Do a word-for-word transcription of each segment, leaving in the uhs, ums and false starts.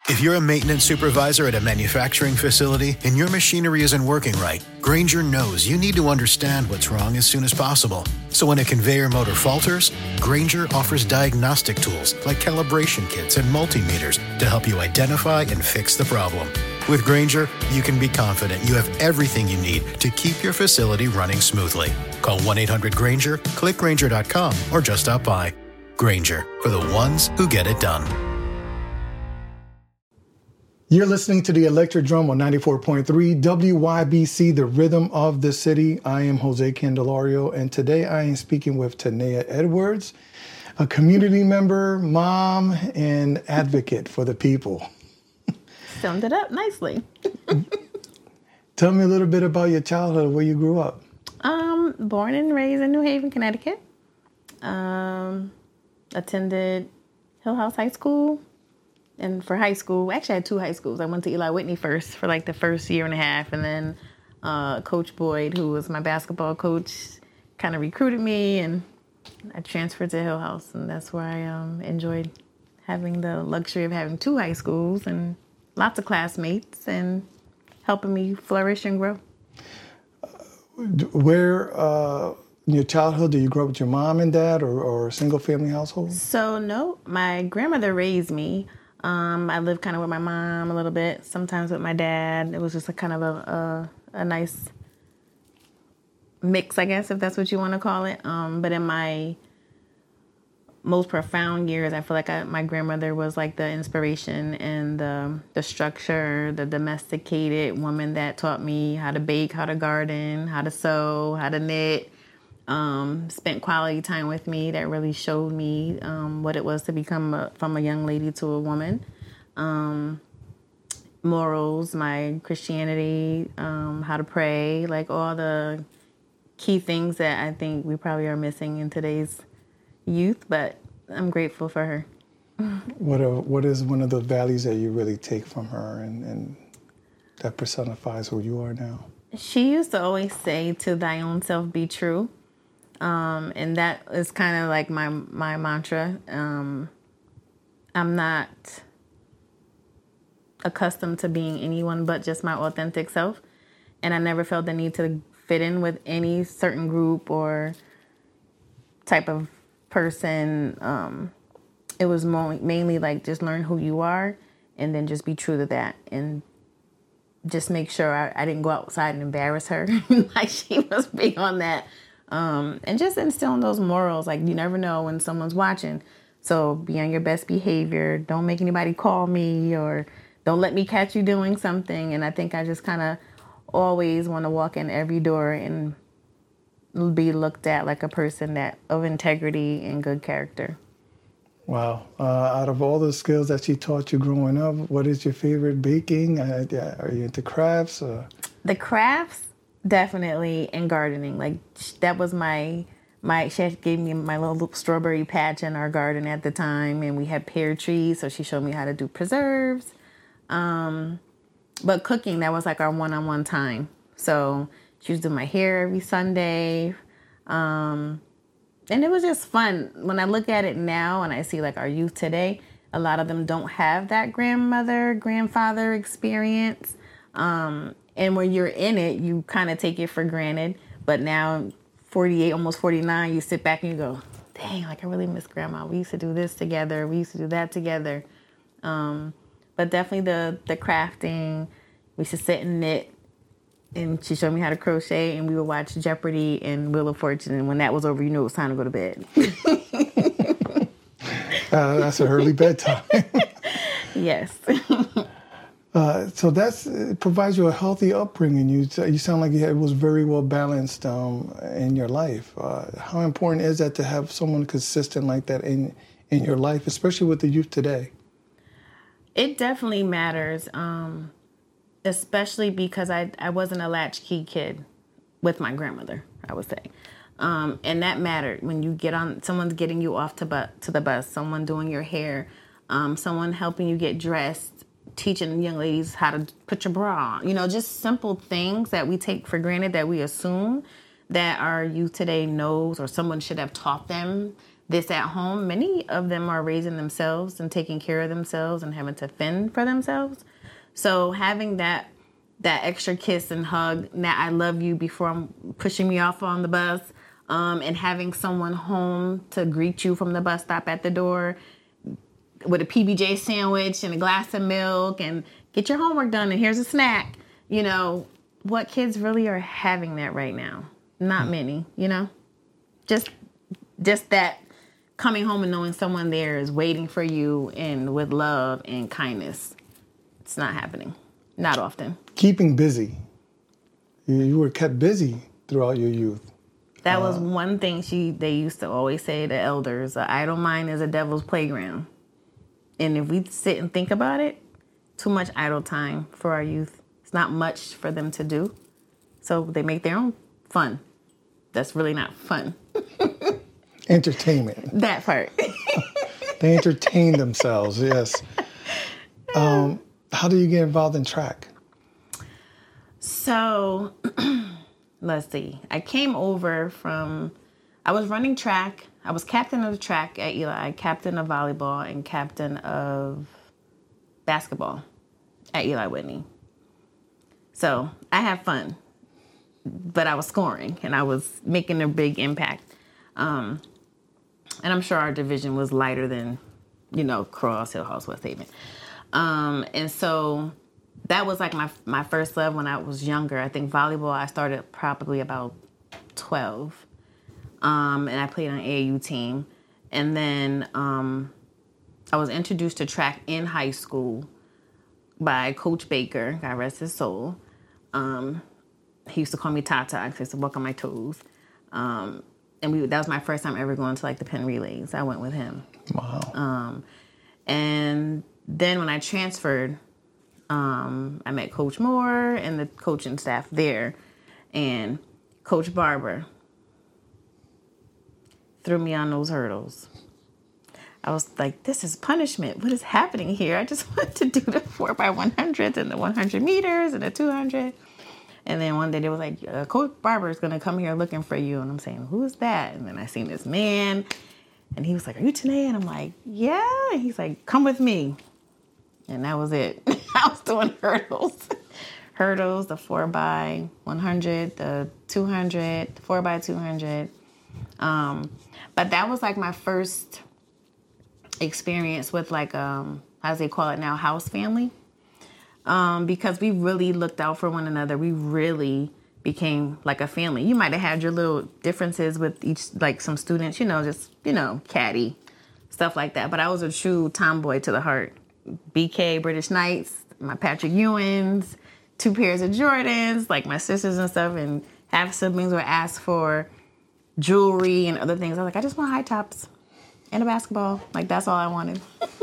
If you're a maintenance supervisor at a manufacturing facility and your machinery isn't working right, Grainger knows you need to understand what's wrong as soon as possible. So when a conveyor motor falters, Grainger offers diagnostic tools like calibration kits and multimeters to help you identify and fix the problem. With Grainger, you can be confident you have everything you need to keep your facility running smoothly. Call one eight hundred Grainger, click Grainger dot com, or just stop by. Grainger, for the ones who get it done. You're listening to the Electric Drum on ninety-four point three W Y B C, the rhythm of the city. I am Jose Candelario, and today I am speaking with Tanea Edwards, a community member, mom, and advocate for the people. Summed it up nicely. Tell me a little bit about your childhood, where you grew up. Um, born and raised in New Haven, Connecticut. Um, attended Hill House High School. And for high school, actually I had two high schools. I went to Eli Whitney first for like the first year and a half. And then uh, Coach Boyd, who was my basketball coach, kind of recruited me. And I transferred to Hill House. And that's where I um, enjoyed having the luxury of having two high schools and lots of classmates and helping me flourish and grow. Where uh, in your childhood, did you grow up with your mom and dad or, or a single family household? So no, my grandmother raised me. Um, I lived kind of with my mom a little bit, sometimes with my dad. It was just a kind of a, a, a nice mix, I guess, if that's what you want to call it. Um, but in my most profound years, I feel like I, my grandmother was like the inspiration and the, the structure, the domesticated woman that taught me how to bake, how to garden, how to sew, how to knit. Um, spent quality time with me that really showed me um, what it was to become a, from a young lady to a woman. Um, morals, my Christianity, um, how to pray, like all the key things that I think we probably are missing in today's youth, but I'm grateful for her. What are, what is one of the values that you really take from her and, and that personifies who you are now? She used to always say, to thy own self be true. Um, and that is kind of like my my mantra. Um, I'm not accustomed to being anyone but just my authentic self. And I never felt the need to fit in with any certain group or type of person. Um, it was more, mainly like just learn who you are and then just be true to that. And just make sure I, I didn't go outside and embarrass her. Like she was big on that. Um, and just instilling those morals. Like you never know when someone's watching. So be on your best behavior. Don't make anybody call me or don't let me catch you doing something. And I think I just kind of always want to walk in every door and be looked at like a person that of integrity and good character. Wow. Uh, out of all the skills that she taught you growing up, what is your favorite baking? Uh, yeah, are you into crafts? Or? The crafts, definitely, and gardening. Like that was my, my, she gave me my little strawberry patch in our garden at the time, and we had pear trees, so she showed me how to do preserves. Um, but cooking, that was like our one-on-one time. So she was doing my hair every Sunday. Um, and it was just fun. When I look at it now and I see like our youth today, a lot of them don't have that grandmother, grandfather experience. Um, and when you're in it, you kind of take it for granted. But now, forty-eight, almost forty-nine, you sit back and you go, dang, like I really miss grandma. We used to do this together. We used to do that together. Um, but definitely the, the crafting. We used to sit and knit. And she showed me how to crochet, and we would watch Jeopardy and Wheel of Fortune. And when that was over, you knew it was time to go to bed. uh, that's an early bedtime. Yes. uh, so that's it provides you a healthy upbringing. You you sound like you had, it was very well balanced um, in your life. Uh, how important is that to have someone consistent like that in in your life, especially with the youth today? It definitely matters. Um, Especially because I, I wasn't a latchkey kid with my grandmother, I would say. Um, and that mattered when you get on, someone's getting you off to, bu- to the bus, someone doing your hair, um, someone helping you get dressed, teaching young ladies how to put your bra on. You know, just simple things that we take for granted that we assume that our youth today knows or someone should have taught them. this at home, many of them are raising themselves and taking care of themselves and having to fend for themselves. So having that that extra kiss and hug, that I love you before I'm pushing me off on the bus, um, and having someone home to greet you from the bus stop at the door with a P B J sandwich and a glass of milk and get your homework done and here's a snack. You know, what kids really are having that right now? Not many, you know? Just just that coming home and knowing someone there is waiting for you and with love and kindness. It's not happening. Not often. Keeping busy. You, you were kept busy throughout your youth. That uh, was one thing she they used to always say to elders, an idle mind is a devil's playground. And if we sit and think about it, too much idle time for our youth. It's not much for them to do. So they make their own fun. That's really not fun. Entertainment. That part. They entertain themselves, yes. Um, how do you get involved in track? So, let's see. I came over from, I was running track. I was captain of the track at Eli, captain of volleyball, and captain of basketball at Eli Whitney. So, I had fun. But I was scoring, and I was making a big impact. Um, and I'm sure our division was lighter than, you know, Cross, Hill House, West Haven. Um, and so that was like my my first love when I was younger. I think volleyball, I started probably about twelve. Um, and I played on an A A U team. And then um, I was introduced to track in high school by Coach Baker, God rest his soul. Um, he used to call me Tata because I used to walk on my toes. Um, and we that was my first time ever going to like the Penn Relays. I went with him. Wow. Um, and then when I transferred, um, I met Coach Moore and the coaching staff there. And Coach Barber threw me on those hurdles. I was like, this is punishment. What is happening here? I just want to do the four by one hundreds and the one hundred meters and the two hundred. And then one day they was like, uh, Coach Barber is going to come here looking for you. And I'm saying, who is that? And then I seen this man. And he was like, are you Tanae? And I'm like, yeah. And he's like, come with me. And that was it. I was doing hurdles. Hurdles, the four by one hundred, the two hundred, the four by two hundred. Um, but that was like my first experience with like, um, as they call it now, house family. Um, because we really looked out for one another. We really became like a family. You might have had your little differences with each, like some students, you know, just, you know, catty, stuff like that. But I was a true tomboy to the heart. B K, British Knights, my Patrick Ewins, two pairs of Jordans, like my sisters and stuff, and half siblings were asked for jewelry and other things. I was like, I just want high tops and a basketball. Like, that's all I wanted.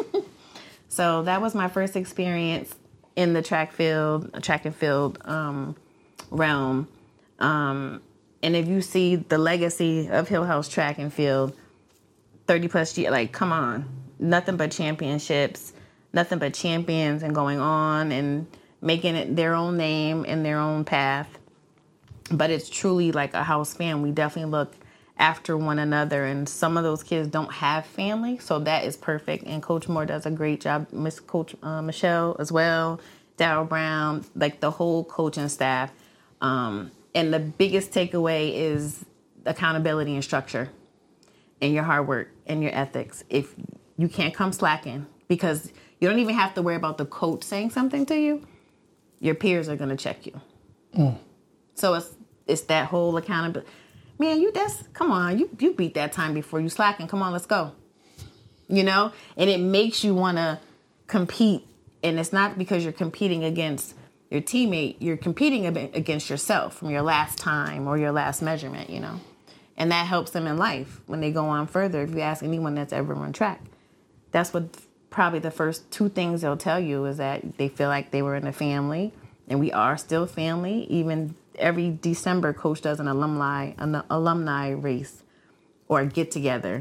So that was my first experience in the track field, track and field um, realm. Um, and if you see the legacy of Hill House track and field, thirty plus years, like, come on, nothing but championships, nothing but champions and going on and making it their own name and their own path. But it's truly like a house fam. We definitely look after one another, and some of those kids don't have family, so that is perfect. And Coach Moore does a great job. Miss Coach uh, Michelle as well, Darryl Brown, like the whole coaching staff. Um, and the biggest takeaway is accountability and structure, and your hard work and your ethics. If you can't come slacking, because you don't even have to worry about the coach saying something to you, your peers are going to check you. Mm. So it's it's that whole accountability. Man, you that's come on, you you beat that time before you slacking. Come on, let's go. You know? And it makes you want to compete. And it's not because you're competing against your teammate, you're competing against yourself from your last time or your last measurement, you know? And that helps them in life when they go on further. If you ask anyone that's ever run track, that's what probably the first two things they'll tell you is that they feel like they were in a family, and we are still family. Even every December, Coach does an alumni an alumni race or a get together.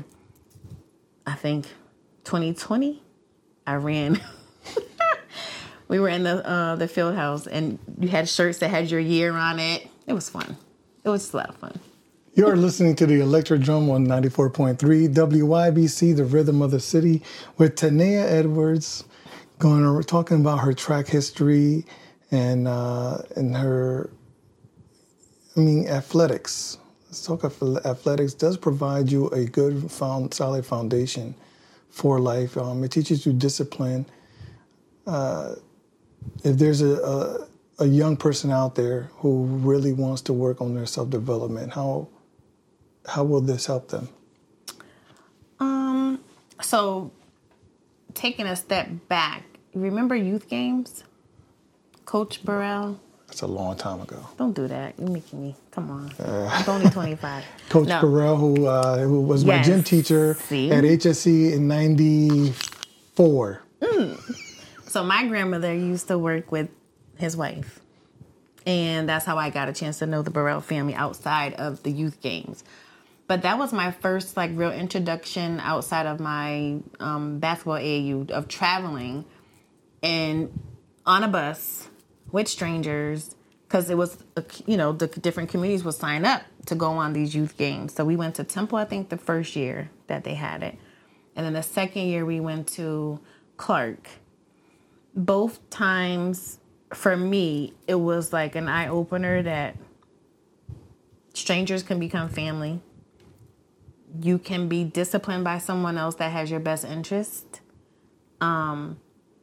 I think twenty twenty, I ran. We were in the uh, the field house, and you had shirts that had your year on it. It was fun. It was just a lot of fun. You're listening to the Electric Drum on ninety-four point three W Y B C, the rhythm of the city, with Tanea Edwards, going over, talking about her track history and uh, and her, I mean, athletics. Let's talk about athletics. Does provide you a good, found, solid foundation for life. Um, it teaches you discipline. Uh, if there's a, a a young person out there who really wants to work on their self-development, how how will this help them? Um, so taking a step back, remember youth games? Coach Burrell? That's a long time ago. Don't do that. You're making me, come on. Uh, I'm only twenty-five. Coach no. Burrell, who uh, who was my yes. gym teacher See? at H S C in ninety-four. Mm. So my grandmother used to work with his wife. And that's how I got a chance to know the Burrell family outside of the youth games. But that was my first like real introduction outside of my um, basketball A A U of traveling and on a bus with strangers, because it was, you know, the different communities would sign up to go on these youth games. So we went to Temple, I think, the first year that they had it. And then the second year we went to Clark. Both times, for me, it was like an eye-opener that strangers can become family. You can be disciplined by someone else that has your best interest. Um,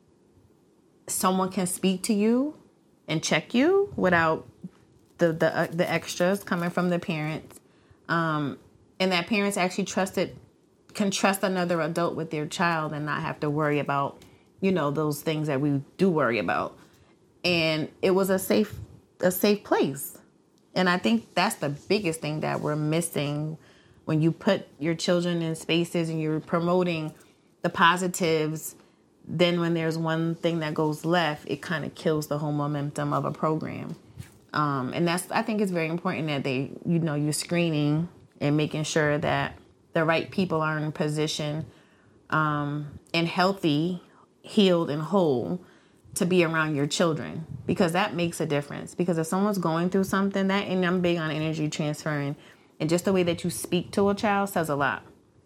someone can speak to you and check you without the the, uh, the extras coming from the parents. Um, and that parents actually trusted, can trust another adult with their child and not have to worry about, you know, those things that we do worry about. And it was a safe, a safe place. And I think that's the biggest thing that we're missing when you put your children in spaces and you're promoting the positives. Then when there's one thing that goes left, it kind of kills the whole momentum of a program. Um, and that's, I think it's very important that they, you know, you're screening and making sure that the right people are in position um, and healthy, healed, and whole to be around your children, because that makes a difference. Because if someone's going through something, that, and I'm big on energy transferring, and just the way that you speak to a child says a lot.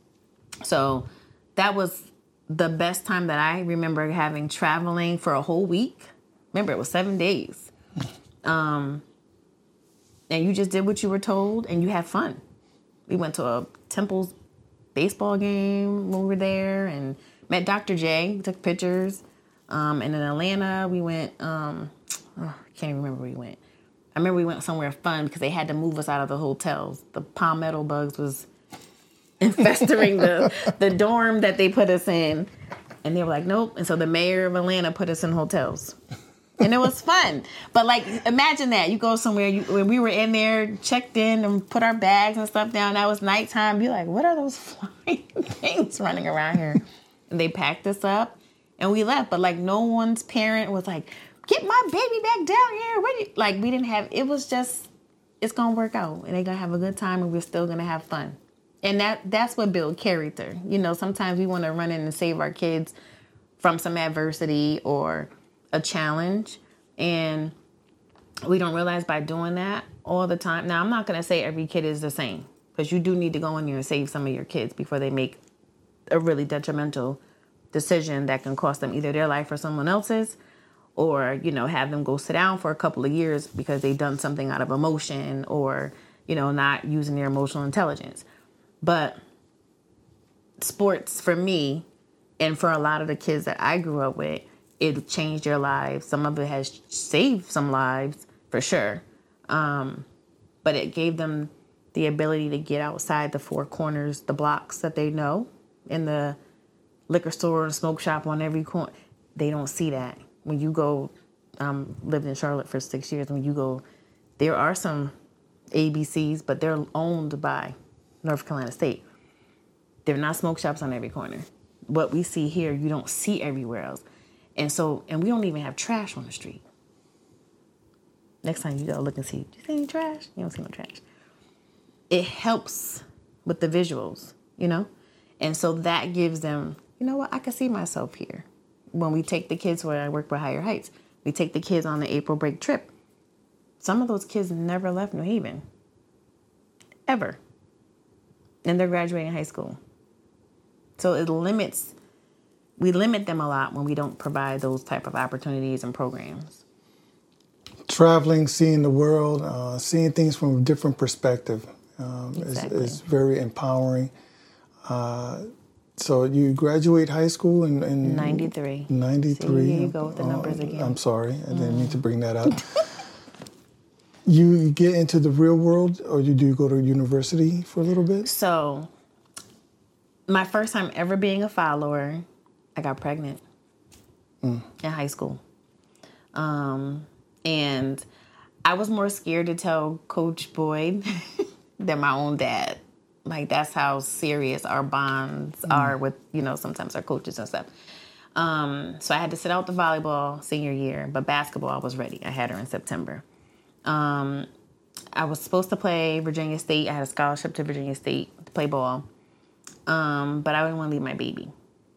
So that was the best time that I remember having, traveling for a whole week. Remember, it was seven days. Um, and you just did what you were told, and you had fun. We went to a Temple's baseball game when we were there, and met Doctor J. We took pictures. Um, and in Atlanta, we went, um, oh, I can't even remember where we went. I remember we went somewhere fun because they had to move us out of the hotels. The palmetto bugs was infesting the, the dorm that they put us in. And they were like, nope. And so the mayor of Atlanta put us in hotels. And it was fun. But, like, imagine that. You go somewhere, you, when we were in there, checked in and put our bags and stuff down. That was nighttime. Be like, what are those flying things running around here? And they packed us up and we left. But, like, no one's parent was like, get my baby back down here. Where you? Like, we didn't have, it was just, it's going to work out. And they're going to have a good time and we're still going to have fun. And that that's what builds character. You know, sometimes we want to run in and save our kids from some adversity or a challenge, and we don't realize by doing that all the time. Now, I'm not going to say every kid is the same, because you do need to go in there and save some of your kids before they make a really detrimental decision that can cost them either their life or someone else's, or, you know, have them go sit down for a couple of years because they've done something out of emotion or, you know, not using their emotional intelligence. But sports, for me, and for a lot of the kids that I grew up with, it changed their lives. Some of it has saved some lives, for sure. Um, but it gave them the ability to get outside the four corners, the blocks that they know, in the liquor store and smoke shop on every corner. They don't see that. When you go, um, lived in Charlotte for six years, when you go, there are some A B Cs, but they're owned by North Carolina State. They're not smoke shops on every corner. What we see here, you don't see everywhere else. And so, and we don't even have trash on the street. Next time you go look and see, do you see any trash? You don't see no trash. It helps with the visuals, you know? And so that gives them, you know what, I can see myself here. When we take the kids, where I work with Higher Heights, we take the kids on the April break trip. Some of those kids never left New Haven. ever. And they're graduating high school. So it limits, we limit them a lot when we don't provide those type of opportunities and programs. Traveling, seeing the world, uh, seeing things from a different perspective um, exactly. is, is very empowering. Uh, so you graduate high school in... in ninety-three. ninety-three. See, here you go with the numbers again. I'm sorry. I didn't mm. mean to bring that up. You get into the real world, or you do go to university for a little bit? So, my first time ever being a follower, I got pregnant mm. in high school. Um, and I was more scared to tell Coach Boyd than my own dad. Like, that's how serious our bonds mm. are with, you know, sometimes our coaches and stuff. Um, so I had to sit out the volleyball senior year, but basketball, I was ready. I had her in September. Um, I was supposed to play Virginia State. I had a scholarship to Virginia State to play ball. Um, but I didn't want to leave my baby.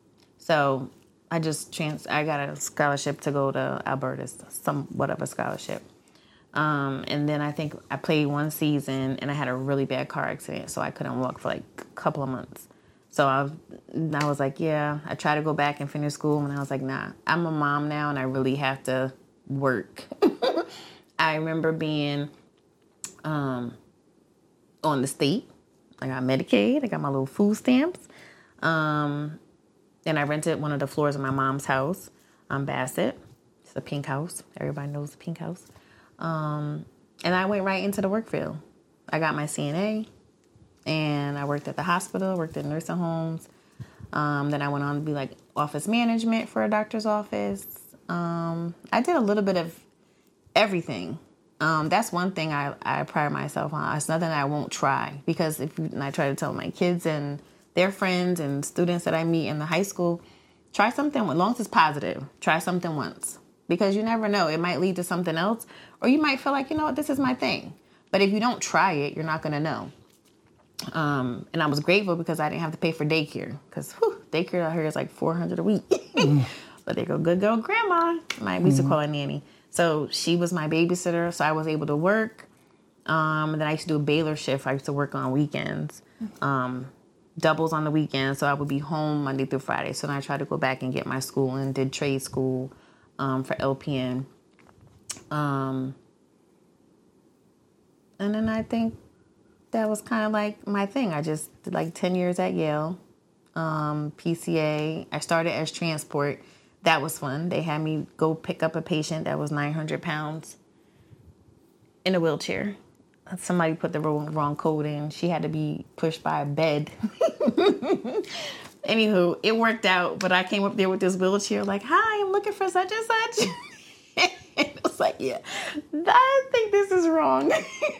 So I just trans. I got a scholarship to go to Alberta, somewhat of a scholarship. Um, and then I think I played one season and I had a really bad car accident. So I couldn't walk for like a couple of months. So I, I was like, yeah, I tried to go back and finish school. And I was like, nah, I'm a mom now and I really have to work. I remember being um, on the state. I got Medicaid. I got my little food stamps. Um, and I rented one of the floors of my mom's house on Bassett. It's a pink house. Everybody knows the pink house. Um, and I went right into the work field. I got my C N A. And I worked at the hospital, worked at nursing homes. Um, then I went on to be like office management for a doctor's office. Um, I did a little bit of everything. Um, that's one thing I, I pride myself on. It's nothing I won't try, because if you, and I try to tell my kids and their friends and students that I meet in the high school, try something, as long as it's positive, try something once, because you never know. It might lead to something else, or you might feel like, you know what, this is my thing. But if you don't try it, you're not going to know. Um, and I was grateful because I didn't have to pay for daycare, because daycare out here is like four hundred dollars a week. Mm. But they go, good girl, grandma. My, we used to call her nanny. So she was my babysitter, so I was able to work. Um, and then I used to do a Baylor shift. I used to work on weekends, um, doubles on the weekends. So I would be home Monday through Friday. So then I tried to go back and get my school and did trade school um, for L P N. Um, and then I think that was kind of like my thing. I just did like ten years at Yale, um, P C A. I started as transport. That was fun. They had me go pick up a patient that was nine hundred pounds in a wheelchair. Somebody put the wrong, wrong code in. She had to be pushed by a bed. Anywho, it worked out, but I came up there with this wheelchair like, hi, I'm looking for such and such. It was like, yeah, I think this is wrong.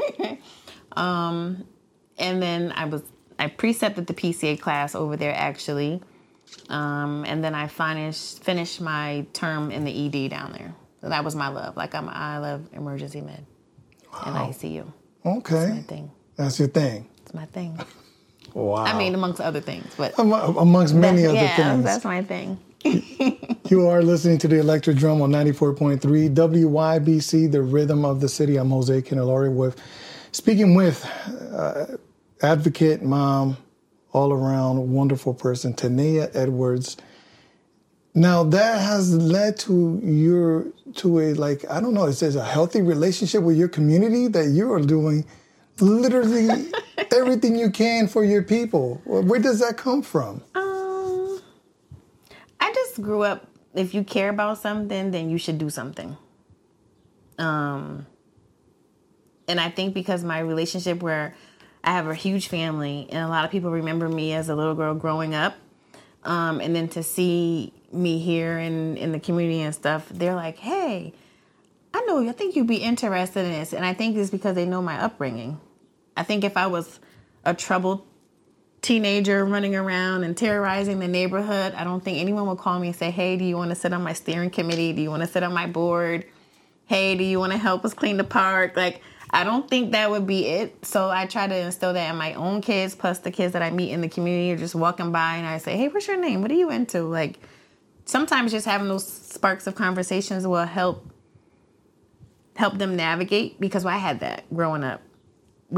um, and then I was, I precepted the P C A class over there, actually. Um, and then I finished finished my term in the E D down there. So that was my love. Like, I'm, I love emergency med and wow. I C U. Okay. That's my thing. That's your thing. It's my thing. Wow. I mean, amongst other things, but Am- amongst many other yeah, things. That's my thing. You are listening to the Electric Drum on ninety-four point three W Y B C, the rhythm of the city. I'm Jose Candelario with speaking with uh, advocate, mom, all around wonderful person, Tanea Edwards. Now that has led to your to a like I don't know, it says a healthy relationship with your community, that you are doing literally everything you can for your people. Where does that come from? Um, I just grew up. If you care about something, then you should do something. Um, and I think because my relationship where I have a huge family, and a lot of people remember me as a little girl growing up. Um, and then to see me here in, in the community and stuff, they're like, hey, I know you. I think you'd be interested in this. And I think it's because they know my upbringing. I think if I was a troubled teenager running around and terrorizing the neighborhood, I don't think anyone would call me and say, hey, do you want to sit on my steering committee? Do you want to sit on my board? Hey, do you want to help us clean the park? Like, I don't think that would be it. So I try to instill that in my own kids, plus the kids that I meet in the community, or just walking by and I say, hey, what's your name? What are you into? Like, sometimes just having those sparks of conversations will help help them navigate, because I had that growing up. We didn't,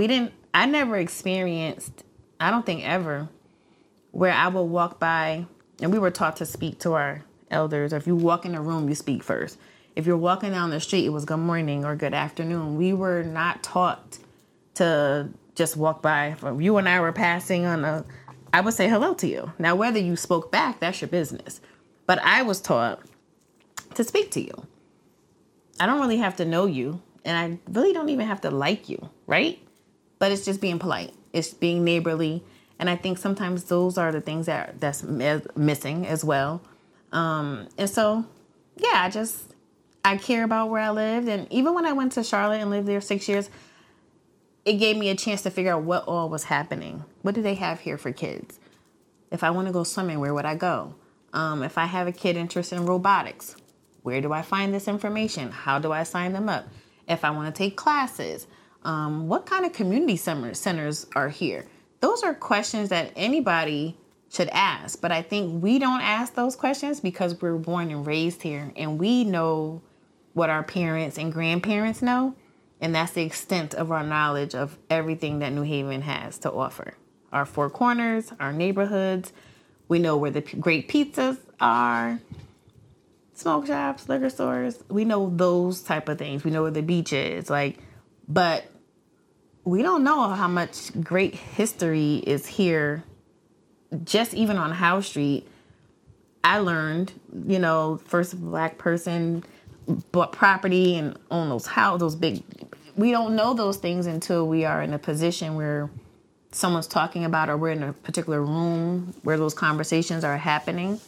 I never experienced, I don't think ever, where I would walk by, and we were taught to speak to our elders. Or if you walk in a room, you speak first. If you're walking down the street, it was good morning or good afternoon. We were not taught to just walk by. If you and I were passing on a, I would say hello to you. Now, whether you spoke back, that's your business. But I was taught to speak to you. I don't really have to know you, and I really don't even have to like you, right? But it's just being polite. It's being neighborly. And I think sometimes those are the things that that's missing as well. Um, and so, yeah, I just, I care about where I lived. And even when I went to Charlotte and lived there six years, it gave me a chance to figure out what all was happening. What do they have here for kids? If I want to go swimming, where would I go? Um, if I have a kid interested in robotics, where do I find this information? How do I sign them up? If I want to take classes, um, what kind of community centers are here? Those are questions that anybody should ask. But I think we don't ask those questions because we're born and raised here. And we know what our parents and grandparents know. And that's the extent of our knowledge of everything that New Haven has to offer. Our four corners, our neighborhoods. We know where the p- great pizzas are, smoke shops, liquor stores. We know those type of things. We know where the beach is. Like, but we don't know how much great history is here. Just even on Howe Street, I learned, you know, first black person bought property and owned those houses, those big. We don't know those things until we are in a position where someone's talking about, or we're in a particular room where those conversations are happening.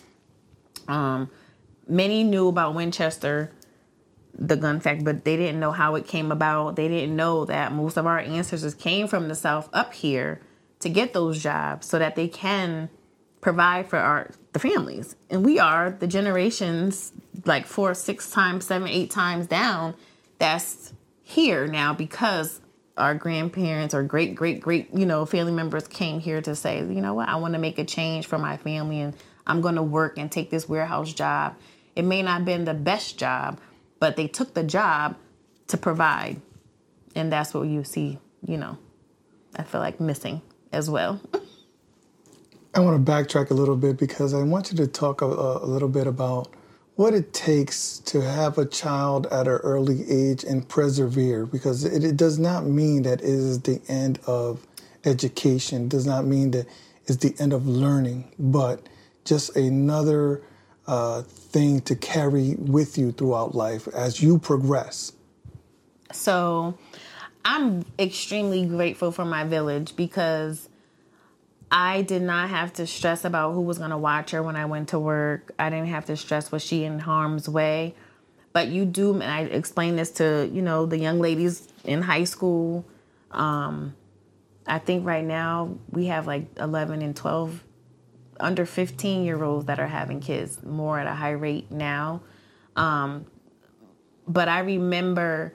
Um, many knew about Winchester, the gun factory, but they didn't know how it came about. They didn't know that most of our ancestors came from the South up here to get those jobs so that they can provide for our the families. And we are the generations like four, six times, seven, eight times down that's here now because our grandparents or great, great, great, you know, family members came here to say, you know what, I want to make a change for my family and I'm going to work and take this warehouse job. It may not have been the best job, but they took the job to provide. And that's what you see, you know, I feel like missing as well. I want to backtrack a little bit because I want you to talk a, a little bit about what it takes to have a child at an early age and persevere, because it, it does not mean that it is the end of education, does not mean that it's the end of learning, but just another uh, thing to carry with you throughout life as you progress. So I'm extremely grateful for my village because I did not have to stress about who was going to watch her when I went to work. I didn't have to stress, was she in harm's way? But you do, and I explain this to, you know, the young ladies in high school. Um, I think right now we have like eleven and twelve, under fifteen year olds that are having kids more at a high rate now. Um, but I remember,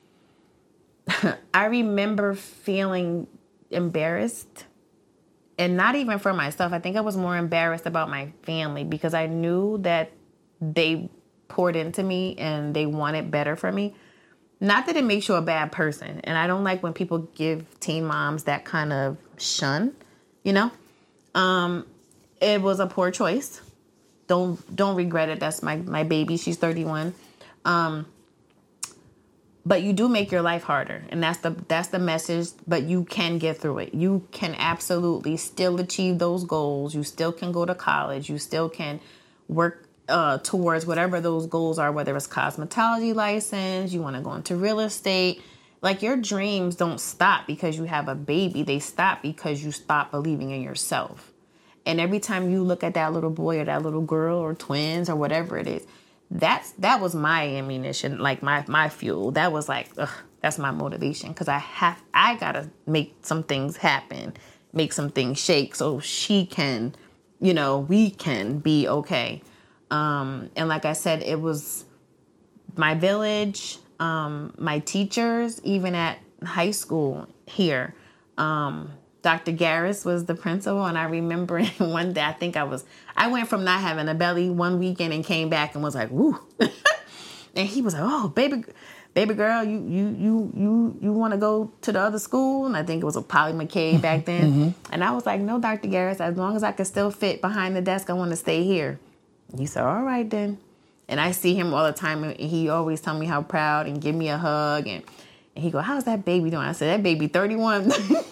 I remember feeling embarrassed. And not even for myself. I think I was more embarrassed about my family because I knew that they poured into me and they wanted better for me. Not that it makes you a bad person. And I don't like when people give teen moms that kind of shun, you know. Um, it was a poor choice. Don't don't regret it. That's my, my baby. She's thirty-one. Um, But you do make your life harder, and that's the that's the message, but you can get through it. You can absolutely still achieve those goals. You still can go to college. You still can work uh, towards whatever those goals are, whether it's cosmetology license, you want to go into real estate. Like, your dreams don't stop because you have a baby. They stop because you stop believing in yourself. And every time you look at that little boy or that little girl or twins or whatever it is, That's that was my ammunition, like my, my fuel. That was like, ugh, that's my motivation because I have I gotta make some things happen, make some things shake so she can, you know, we can be okay. Um, and like I said, it was my village, um, my teachers, even at high school here. Um, Doctor Garris was the principal, and I remember one day, I think I was, I went from not having a belly one weekend and came back and was like, woo. And he was like, oh, baby, baby girl, you you you you you want to go to the other school? And I think it was a Polly McKay back then. Mm-hmm. And I was like, no, Doctor Garris, as long as I can still fit behind the desk, I want to stay here. And he said, all right then. And I see him all the time, and he always tell me how proud and give me a hug. And, and he go, how's that baby doing? I said, that baby thirty-one.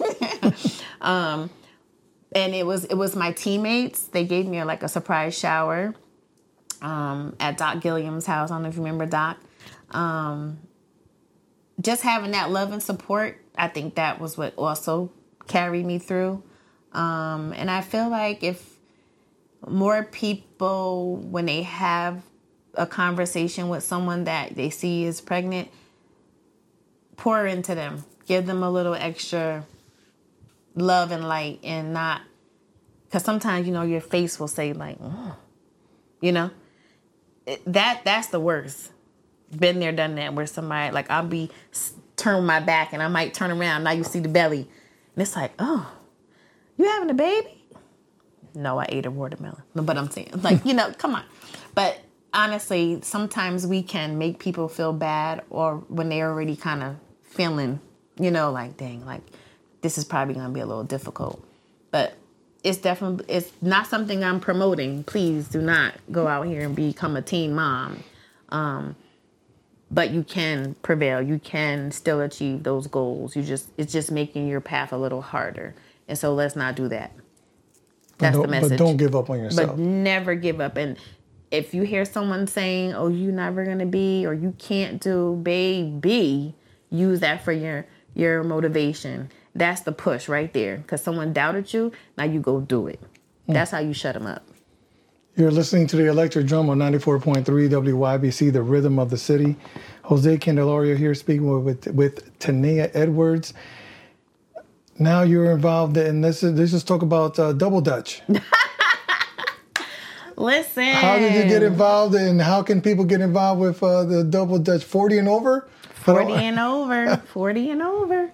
um, and it was it was my teammates. They gave me a, like a surprise shower um, at Doc Gilliam's house. I don't know if you remember Doc. Um, just having that love and support, I think that was what also carried me through. Um, and I feel like if more people, when they have a conversation with someone that they see is pregnant, pour into them, give them a little extra love and light, and not, because sometimes, you know, your face will say like, oh, you know, that that's the worst. Been there, done that, where somebody, like, I'll be turn my back and I might turn around, now you see the belly, and it's like, oh, you having a baby? No, I ate a watermelon. No, but I'm saying, like, you know, come on. But honestly, sometimes we can make people feel bad, or when they're already kind of feeling, you know, like, dang, like, this is probably going to be a little difficult. But it's definitely, it's not something I'm promoting. Please do not go out here and become a teen mom. Um, but you can prevail. You can still achieve those goals. You just, it's just making your path a little harder. And so let's not do that. That's the message. But don't give up on yourself. But never give up. And if you hear someone saying, oh, you're never going to be, or you can't do, baby, use that for your, your motivation. That's the push right there. Because someone doubted you, now you go do it. Mm. That's how you shut them up. You're listening to the Electric Drum on ninety-four point three W Y B C, the rhythm of the city. Jose Candelario here speaking with, with, with Tanea Edwards. Now you're involved in this. Let's just talk about uh, Double Dutch. Listen. How did you get involved, and how can people get involved with uh, the Double Dutch? forty and over? forty and over. forty and over.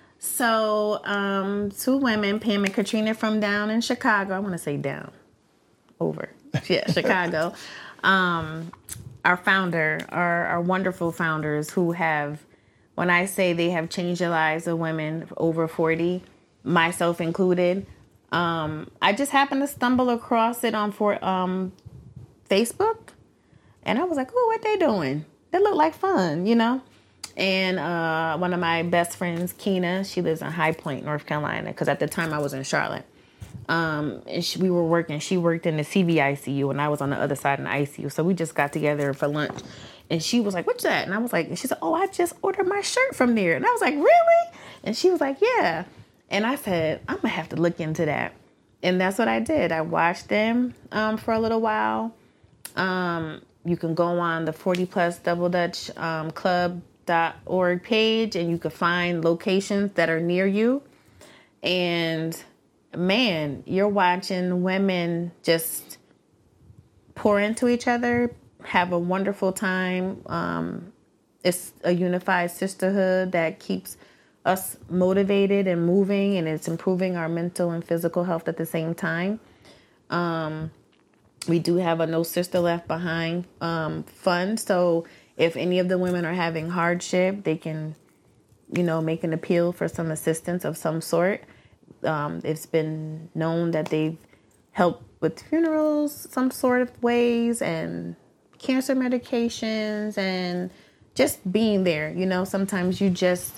So, um, two women, Pam and Katrina from down in Chicago. I want to say down. Over. Yeah, Chicago. Um, our founder, our, our wonderful founders who have, when I say they have changed the lives of women over forty, myself included, um, I just happened to stumble across it on for um, Facebook. And I was like, oh, what they doing? They look like fun, you know? And uh, one of my best friends, Keena, she lives in High Point, North Carolina, because at the time I was in Charlotte. Um, and she, we were working, she worked in the C V I C U, and I was on the other side in the I C U. So we just got together for lunch. And she was like, what's that? And I was like, and she said, oh, I just ordered my shirt from there. And I was like, really? And she was like, yeah. And I said, I'm going to have to look into that. And that's what I did. I watched them um, for a little while. Um, you can go on the forty plus Double Dutch um, Club dot org page, and you can find locations that are near you. And man, you're watching women just pour into each other, have a wonderful time. Um, it's a unified sisterhood that keeps us motivated and moving, and it's improving our mental and physical health at the same time. Um, we do have a No Sister Left Behind um, fund, so if any of the women are having hardship, they can, you know, make an appeal for some assistance of some sort. Um, it's been known that they've helped with funerals, some sort of ways, and cancer medications, and just being there. You know, sometimes you just,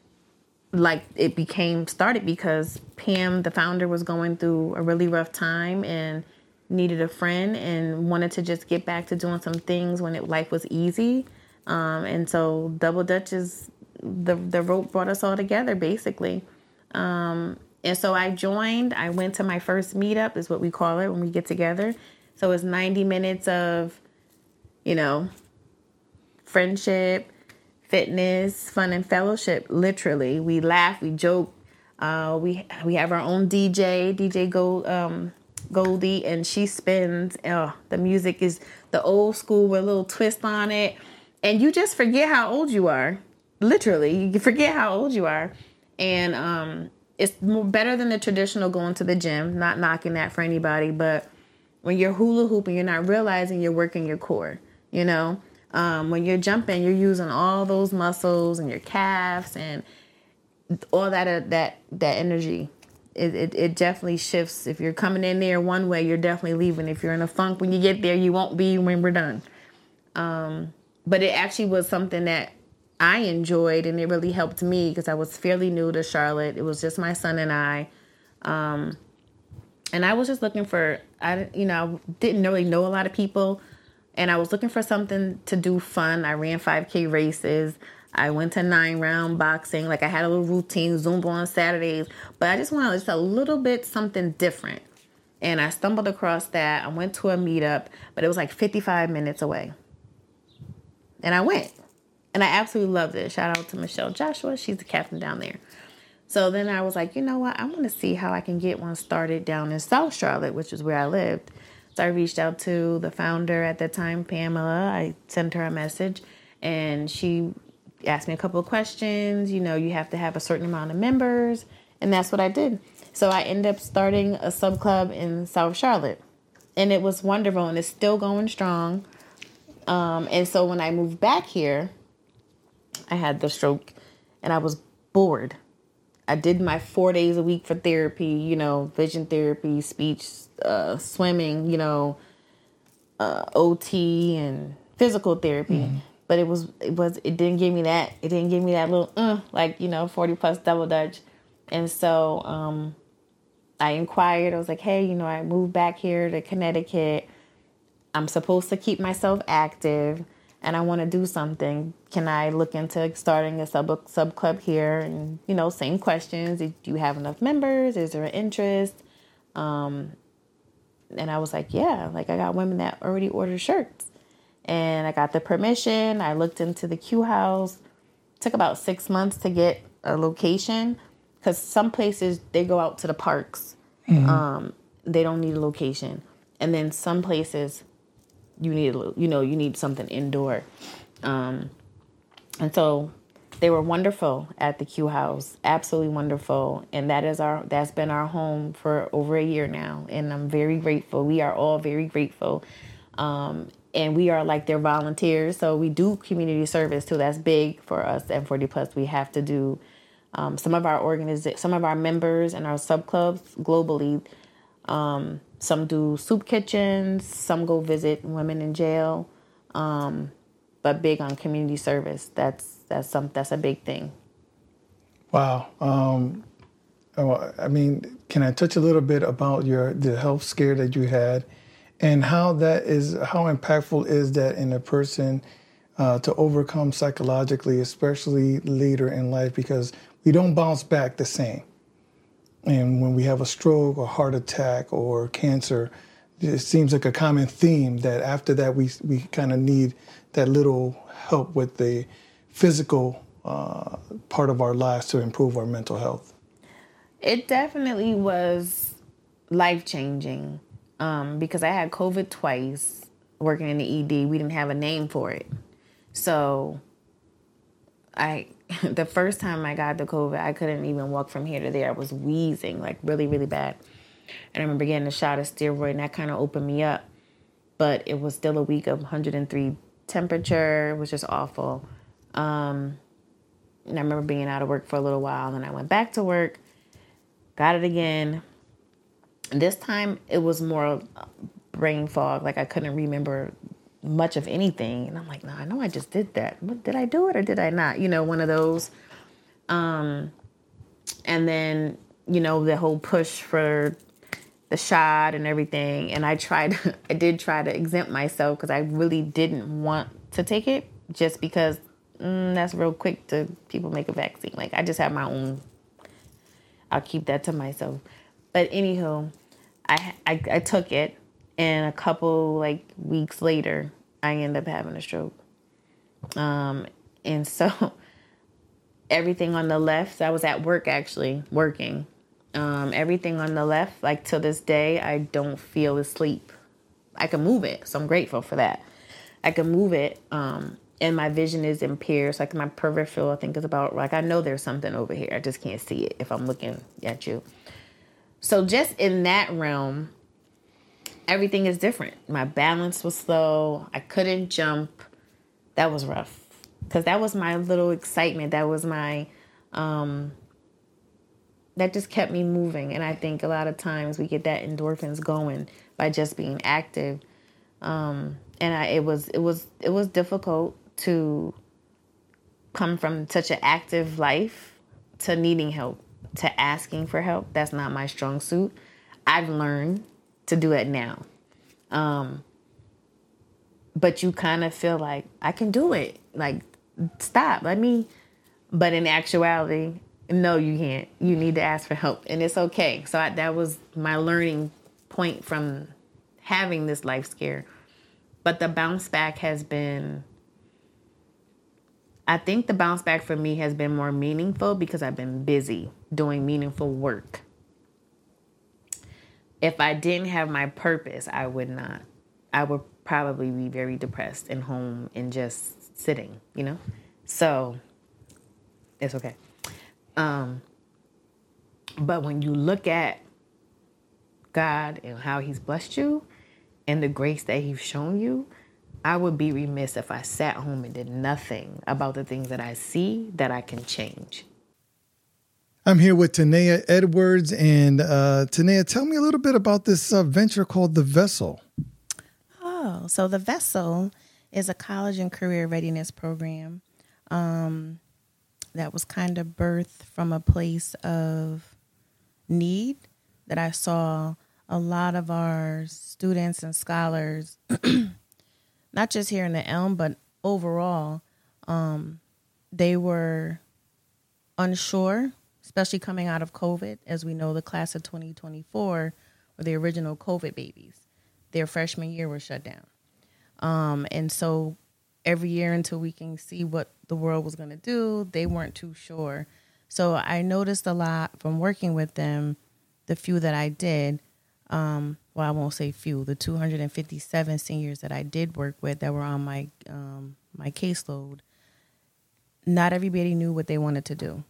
like, it became started because Pam, the founder, was going through a really rough time and needed a friend and wanted to just get back to doing some things when it, life was easy. Um, and so Double Dutch is the the rope brought us all together, basically. Um, and so I joined. I went to my first meetup, is what we call it when we get together. So it's ninety minutes of, you know, friendship, fitness, fun, and fellowship. Literally, we laugh, we joke. Uh, we we have our own D J, D J Gold. Um, Goldie, and she spins. Oh, the music is the old school with a little twist on it, and you just forget how old you are. Literally, you forget how old you are, and um, it's more better than the traditional going to the gym. Not knocking that for anybody, but when you're hula hooping, you're not realizing you're working your core. You know, Um, when you're jumping, you're using all those muscles and your calves and all that uh, that that energy. It, it it definitely shifts. If you're coming in there one way, you're definitely leaving. If you're in a funk when you get there, you won't be when we're done. Um, but it actually was something that I enjoyed, and it really helped me because I was fairly new to Charlotte. It was just my son and I. Um, and I was just looking for, I, you know, didn't really know a lot of people. And I was looking for something to do fun. I ran five K races. I went to nine round boxing. Like I had a little routine, Zumba on Saturdays. But I just wanted just a little bit something different. And I stumbled across that. I went to a meetup, but it was like fifty-five minutes away. And I went. And I absolutely loved it. Shout out to Michelle Joshua. She's the captain down there. So then I was like, you know what? I want to see how I can get one started down in South Charlotte, which is where I lived. So I reached out to the founder at that time, Pamela. I sent her a message, and she asked me a couple of questions. You know, you have to have a certain amount of members, and that's what I did. So I ended up starting a sub club in South Charlotte, and it was wonderful, and it's still going strong. Um, and so when I moved back here, I had the stroke, and I was bored. I did my four days a week for therapy, you know, vision therapy, speech, uh, swimming, you know, uh, O T and physical therapy. Mm. But it was, it was, it didn't give me that. It didn't give me that little, uh, like, you know, forty plus double dutch. And so um, I inquired. I was like, hey, you know, I moved back here to Connecticut. I'm supposed to keep myself active, and I want to do something. Can I look into starting a sub sub club here? And, you know, same questions. Do you have enough members? Is there an interest? Um, and I was like, yeah, like I got women that already order shirts. And I got the permission. I looked into the Q House. It took about six months to get a location because some places, they go out to the parks. Mm-hmm. Um, they don't need a location. And then some places, you need, a, you know, you need something indoor. Um, and so they were wonderful at the Q House, absolutely wonderful. And that is our, that's been our home for over a year now. And I'm very grateful. We are all very grateful. Um, and we are like their volunteers. So we do community service too. That's big for us at forty plus. We have to do, um, some of our organiza- some of our members and our sub clubs globally, um, some do soup kitchens, some go visit women in jail, um, but big on community service. That's that's some that's a big thing. Wow. Um, I mean, can I touch a little bit about your the health scare that you had, and how that is how impactful is that in a person uh, to overcome psychologically, especially later in life, because we don't bounce back the same. And when we have a stroke or heart attack or cancer, it seems like a common theme that after that we we kind of need that little help with the physical uh, part of our lives to improve our mental health. It definitely was life-changing um, because I had COVID twice working in the E D. We didn't have a name for it. So I... the first time I got the COVID, I couldn't even walk from here to there. I was wheezing, like really, really bad. And I remember getting a shot of steroid, and that kind of opened me up. But it was still a week of one hundred three temperature. It was just awful. Um, and I remember being out of work for a little while. Then I went back to work, got it again. And this time, it was more brain fog. Like I couldn't remember much of anything. And I'm like, no, I know I just did that. What, did I do it or did I not? You know, one of those. Um, and then, you know, the whole push for the shot and everything. And I tried, I did try to exempt myself because I really didn't want to take it just because mm, that's real quick to people make a vaccine. Like I just have my own, I'll keep that to myself. But anywho, I, I, I took it. And a couple like weeks later, I ended up having a stroke. Um, and so everything on the left, I was at work actually working. Um, everything on the left, like to this day, I don't feel asleep. I can move it, so I'm grateful for that. I can move it, um, and my vision is impaired. So like my peripheral, I think is about like I know there's something over here. I just can't see it if I'm looking at you. So just in that realm, everything is different. My balance was slow. I couldn't jump. that was rough. Because that was my little excitement. That was my, um, that just kept me moving. And I think a lot of times we get that endorphins going by just being active. Um, and I, it was, it was, it was difficult to come from such an active life to needing help, to asking for help. That's not my strong suit. I've learned to do it now. Um, but you kind of feel like I can do it. Like, stop, let me. But in actuality, no, you can't. You need to ask for help, and it's okay. So I, that was my learning point from having this life scare. But the bounce back has been, I think the bounce back for me has been more meaningful because I've been busy doing meaningful work. If I didn't have my purpose, I would not. I would probably be very depressed and home and just sitting, you know? So it's okay. Um, but when you look at God and how he's blessed you and the grace that he's shown you, I would be remiss if I sat home and did nothing about the things that I see that I can change. I'm here with Tanea Edwards. And uh, Tanea, tell me a little bit about this uh, venture called The Vessel. Oh, so The Vessel is a college and career readiness program um, that was kind of birthed from a place of need that I saw a lot of our students and scholars, not just here in the Elm, but overall, um, they were unsure, especially coming out of COVID. As we know, the class of twenty twenty-four were the original COVID babies. Their freshman year was shut down. Um, and so every year until we can see what the world was going to do, they weren't too sure. So I noticed a lot from working with them, the few that I did, um, well, I won't say few, the two hundred fifty-seven seniors that I did work with that were on my um, my caseload, not everybody knew what they wanted to do.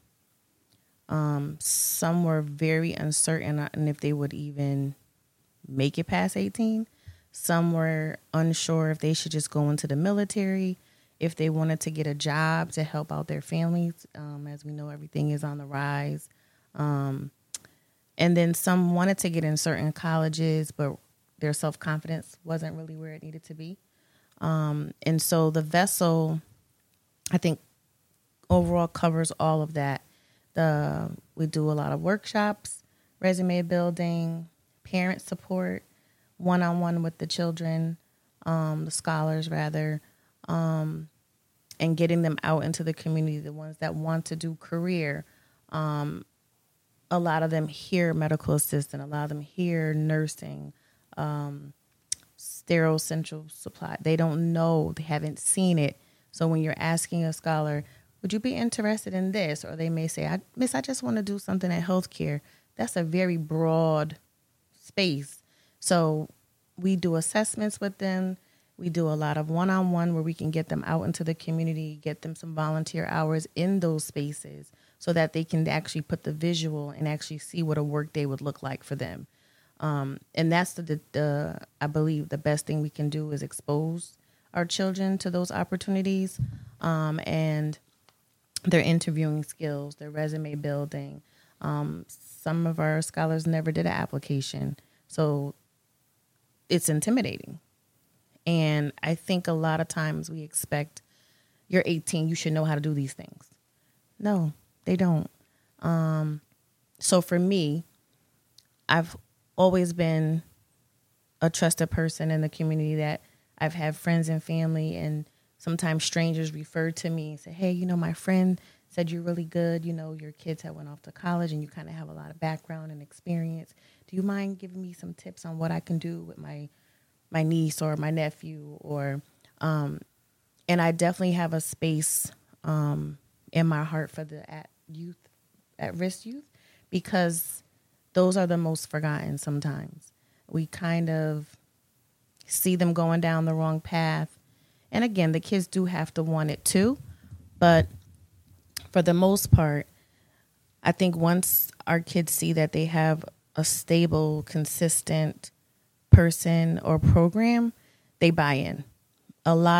Um, some were very uncertain on if they would even make it past eighteen. Some were unsure if they should just go into the military, if they wanted to get a job to help out their families. Um, as we know, everything is on the rise. Um, and then some wanted to get in certain colleges, but their self-confidence wasn't really where it needed to be. Um, and so The Vessel, I think, overall covers all of that. The, we do a lot of workshops, resume building, parent support, one-on-one with the children, um, the scholars rather, um, and getting them out into the community, the ones that want to do career. Um, a lot of them hear medical assistant, a lot of them hear nursing, um, sterile central supply. They don't know, they haven't seen it. So when you're asking a scholar, would you be interested in this? Or they may say, I, Miss, I just want to do something in healthcare. That's a very broad space. So we do assessments with them. We do a lot of one-on-one where we can get them out into the community, get them some volunteer hours in those spaces so that they can actually put the visual and actually see what a work day would look like for them. Um, and that's the, the, the, I believe, the best thing we can do is expose our children to those opportunities, um, and their interviewing skills, their resume building. Um, some of our scholars never did an application, so it's intimidating. And I think a lot of times we expect, you're eighteen, you should know how to do these things. No, they don't. Um, so for me, I've always been a trusted person in the community, that I've had friends and family, and sometimes strangers refer to me and say, hey, you know, my friend said you're really good. You know, your kids have went off to college and you kind of have a lot of background and experience. Do you mind giving me some tips on what I can do with my my niece or my nephew? Or, um, and I definitely have a space um, in my heart for the at youth, at-risk youth, because those are the most forgotten sometimes. We kind of see them going down the wrong path. And again, the kids do have to want it too. But for the most part, I think once our kids see that they have a stable, consistent person or program, they buy in. A lot of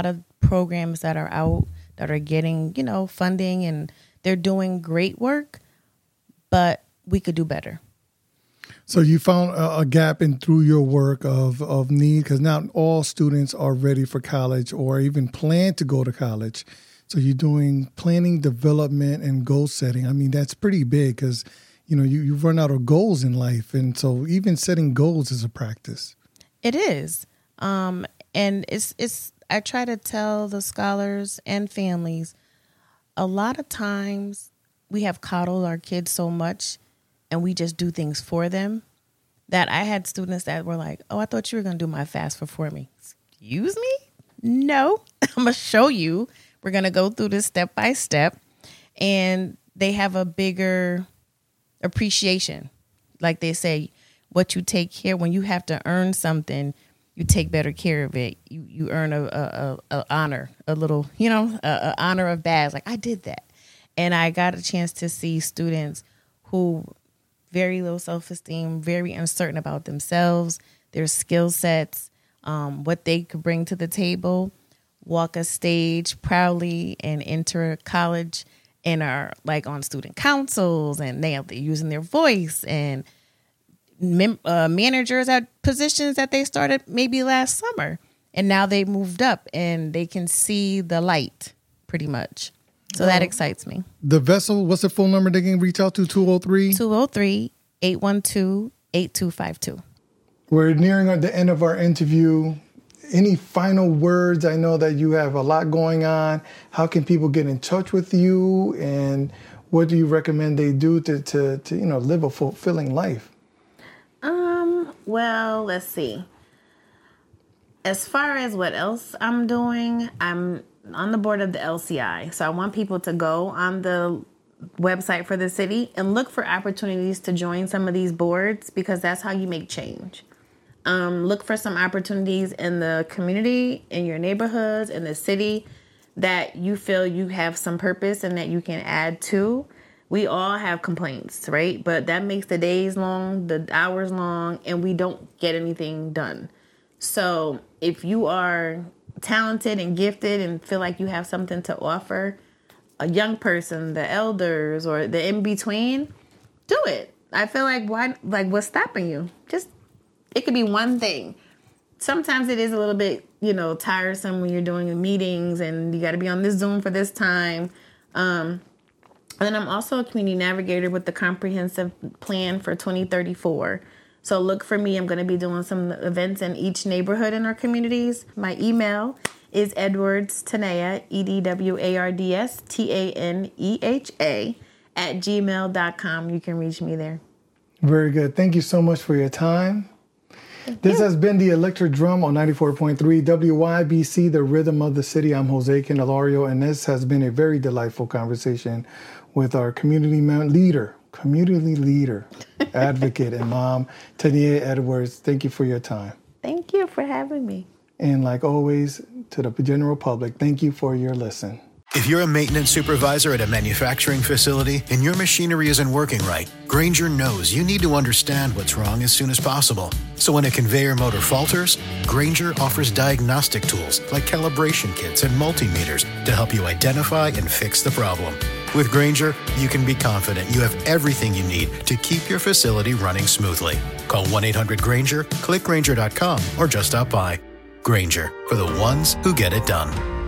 programs that are out that are getting, you know, funding, and they're doing great work, but we could do better. So you found a, a gap in through your work of, of need, because not all students are ready for college or even plan to go to college. So you're doing planning, development, and goal setting. I mean, that's pretty big because, you know, you, you run out of goals in life. And so even setting goals is a practice. It is. Um, and it's, it's, I try to tell the scholars and families, a lot of times we have coddled our kids so much and we just do things for them that I had students that were like, oh, I thought you were going to do my FAFSA for me. Excuse me? No, I'm going to show you. We're going to go through this step by step. And they have a bigger appreciation. Like they say, what you take care, when you have to earn something, you take better care of it. You you earn a, a, a, a honor, a little, you know, a, a honor of badge. Like, I did that. And I got a chance to see students who very low self-esteem, very uncertain about themselves, their skill sets, um, what they could bring to the table, walk a stage proudly and enter college and are like on student councils, and they are using their voice, and mem- uh, managers at positions that they started maybe last summer. And now they moved up and they can see the light pretty much. So that excites me. The Vessel, what's the phone number they can reach out to? two oh three? two oh three, eight one two, eight two five two. We're nearing the end of our interview. Any final words? I know that you have a lot going on. How can people get in touch with you? And what do you recommend they do to, to, to you know, live a fulfilling life? Um, well, let's see. As far as what else I'm doing, I'm on the board of the L C I. So I want people to go on the website for the city and look for opportunities to join some of these boards, because that's how you make change. Um, look for some opportunities in the community, in your neighborhoods, in the city that you feel you have some purpose and that you can add to. We all have complaints, right? But that makes the days long, the hours long, and we don't get anything done. So if you are talented and gifted and feel like you have something to offer a young person, the elders, or the in-between, do it. I feel like, why, like, what's stopping you? Just, it could be one thing. Sometimes it is a little bit, you know, tiresome when you're doing meetings and you got to be on this Zoom for this time. Um, and then I'm also a community navigator with the comprehensive plan for twenty thirty-four. So look for me. I'm going to be doing some events in each neighborhood in our communities. My email is Edwards Tanea, E D W A R D S T A N E H A, at gmail dot com. You can reach me there. Very good. Thank you so much for your time. Thank this you. has been the Electric Drum on ninety-four point three W Y B C, the rhythm of the city. I'm Jose Candelario, and this has been a very delightful conversation with our community leader, community leader, advocate, and mom, Tanea Edwards. Thank you for your time. Thank you for having me. And like always, to the general public, thank you for your listen. If you're a maintenance supervisor at a manufacturing facility and your machinery isn't working right, Grainger knows you need to understand what's wrong as soon as possible. So when a conveyor motor falters, Grainger offers diagnostic tools like calibration kits and multimeters to help you identify and fix the problem. With Grainger, you can be confident you have everything you need to keep your facility running smoothly. Call one eight hundred Grainger, click Grainger dot com, or just stop by. Grainger, for the ones who get it done.